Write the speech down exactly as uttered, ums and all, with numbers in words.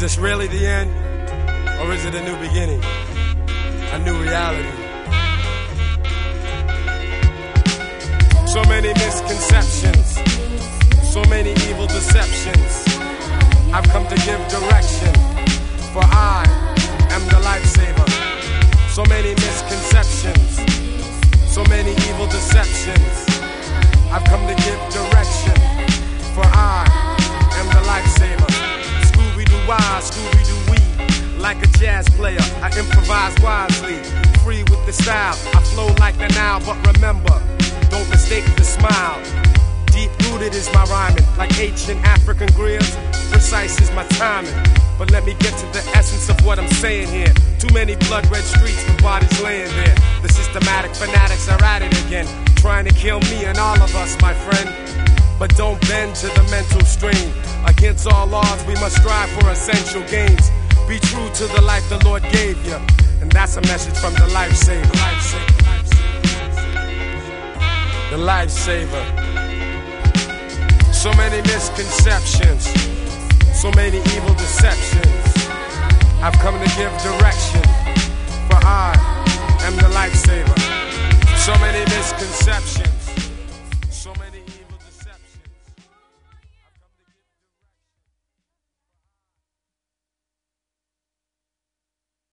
this really the end? Or is it a new beginning? A new reality? So many misconceptions, so many evil deceptions. I've come to give direction, for I am the lifesaver. So many misconceptions, so many evil deceptions. I've come to give direction, for I am the lifesaver. Scooby-Doo-wah, Scooby-Doo-wee. Like a jazz player, I improvise wisely. Free with the style, I flow like the Nile. But remember, don't mistake the smile. Deep-rooted is my rhyming, like ancient African griots. Precise is my timing. But let me get to the essence of what I'm saying here. Too many blood-red streets with bodies laying there. The systematic fanatics are at it again, trying to kill me and all of us, my friend. But don't bend to the mental strain. Against all odds, we must strive for essential gains. Be true to the life the Lord gave you. And that's a message from the lifesaver. The lifesaver. So many misconceptions, so many evil deceptions. I've come to give direction, for I am the lifesaver. So many misconceptions.